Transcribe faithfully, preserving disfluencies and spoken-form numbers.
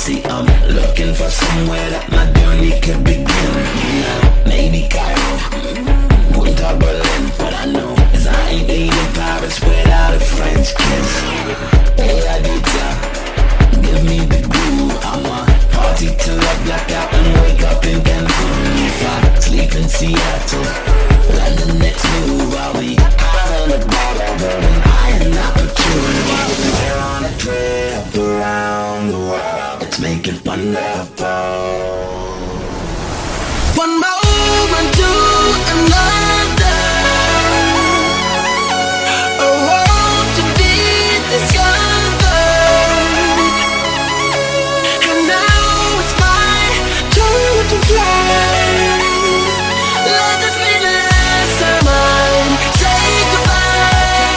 See, I'm looking for somewhere that my journey could begin. Maybe Cairo, Punta Berlin, but I know is I ain't leaving Paris without a French kiss. Hey, Aditya, give me the groove. I'ma party till I black out and wake up in Cancun. If I sleep in Seattle, London next move, I'll be high on the bottle, burning I am not opportunity. We're on a trip around the world. Let's make it wonderful. One moment to another, a world to be discovered. And now it's my turn to fly. Let this be the last time I say goodbye.